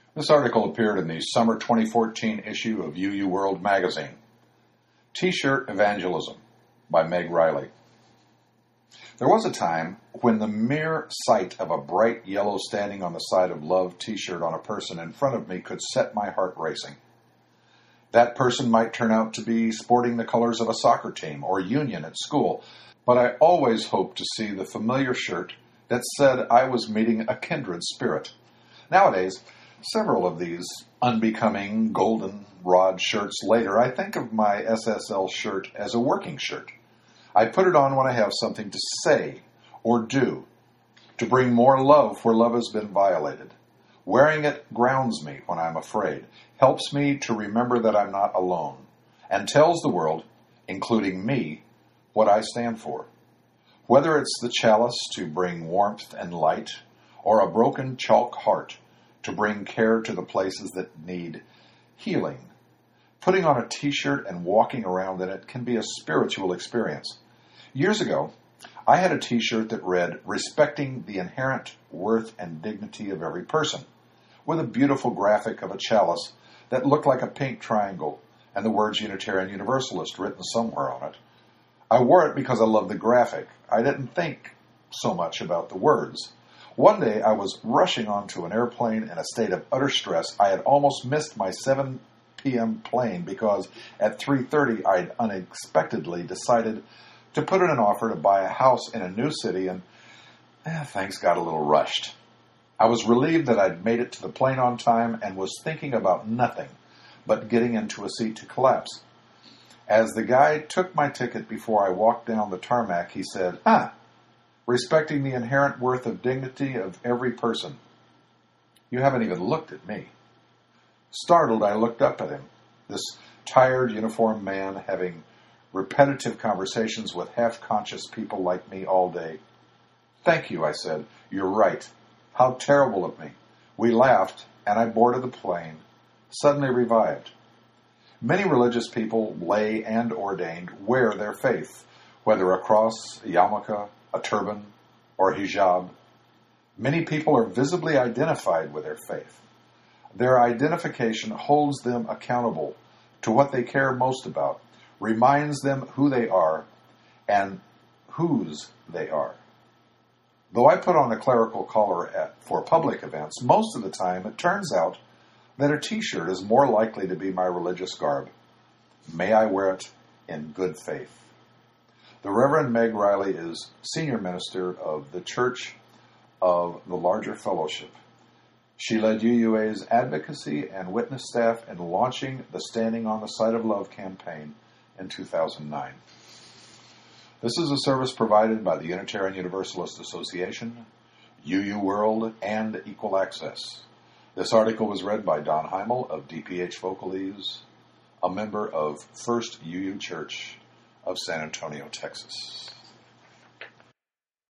This article appeared in the summer 2014 issue of UU World magazine. T-shirt Evangelism by Meg Riley. There was a time when the mere sight of a bright yellow standing on the side of love T-shirt on a person in front of me could set my heart racing. That person might turn out to be sporting the colors of a soccer team or union at school, but I always hoped to see the familiar shirt that said I was meeting a kindred spirit. Nowadays, several of these unbecoming golden-rod shirts later, I think of my SSL shirt as a working shirt. I put it on when I have something to say or do, to bring more love where love has been violated. Wearing it grounds me when I'm afraid, helps me to remember that I'm not alone, and tells the world, including me, what I stand for. Whether it's the chalice to bring warmth and light, or a broken chalk heart to bring care to the places that need healing, putting on a T-shirt and walking around in it can be a spiritual experience. Years ago, I had a T-shirt that read, "Respecting the inherent worth and dignity of every person," with a beautiful graphic of a chalice that looked like a pink triangle and the words Unitarian Universalist written somewhere on it. I wore it because I loved the graphic. I didn't think so much about the words. One day I was rushing onto an airplane in a state of utter stress. I had almost missed my 7 p.m. plane because at 3:30 I'd unexpectedly decided to put in an offer to buy a house in a new city, and things got a little rushed. I was relieved that I'd made it to the plane on time and was thinking about nothing but getting into a seat to collapse. As the guy took my ticket before I walked down the tarmac, he said, "Respecting the inherent worth of dignity of every person. You haven't even looked at me." Startled, I looked up at him, this tired, uniformed man having repetitive conversations with half-conscious people like me all day. "Thank you," I said. "You're right. How terrible of me." We laughed, and I boarded the plane, suddenly revived. Many religious people, lay and ordained, wear their faith, whether a cross, a yarmulke, a turban, or hijab. Many people are visibly identified with their faith. Their identification holds them accountable to what they care most about, reminds them who they are and whose they are. Though I put on a clerical collar for public events, most of the time it turns out that a T-shirt is more likely to be my religious garb. May I wear it in good faith. The Reverend Meg Riley is senior minister of the Church of the Larger Fellowship. She led UUA's advocacy and witness staff in launching the Standing on the Side of Love campaign in 2009. This is a service provided by the Unitarian Universalist Association, UU World, and Equal Access. This article was read by Don Heimel of DPH Vocalese, a member of First UU Church of San Antonio, Texas.